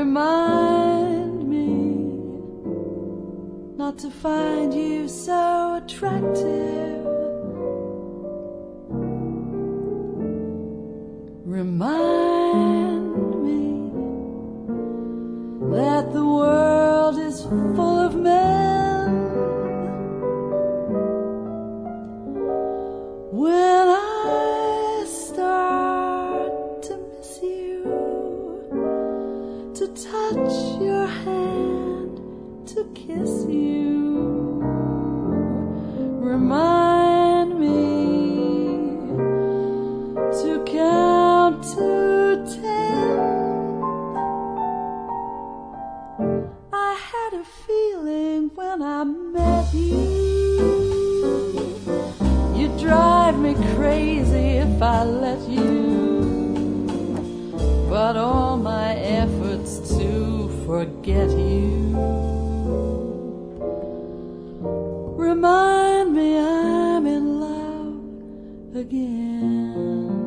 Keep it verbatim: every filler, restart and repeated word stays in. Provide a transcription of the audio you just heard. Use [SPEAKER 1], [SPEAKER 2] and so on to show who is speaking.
[SPEAKER 1] Remind me not to find you so attractive. Remind me that the world is full of men. When I start to miss you, to touch your hand, to kiss you, remind me to count to ten. I had a feeling when I met you, you'd drive me crazy if I let you, but all my efforts to forget you remind me I'm in love again.